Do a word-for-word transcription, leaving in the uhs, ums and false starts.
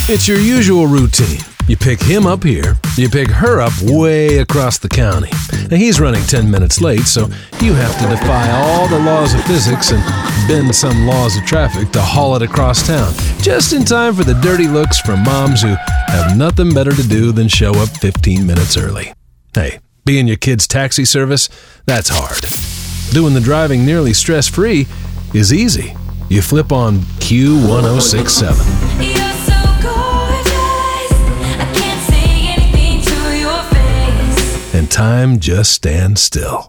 It's your usual routine. You pick him up here, you pick her up way across the county. Now, he's running ten minutes late, so you have to defy all the laws of physics and bend some laws of traffic to haul it across town, just in time for the dirty looks from moms who have nothing better to do than show up fifteen minutes early. Hey, being your kid's taxi service, that's hard. Doing the driving nearly stress-free is easy. You flip on Q one oh six seven. And time just stands still.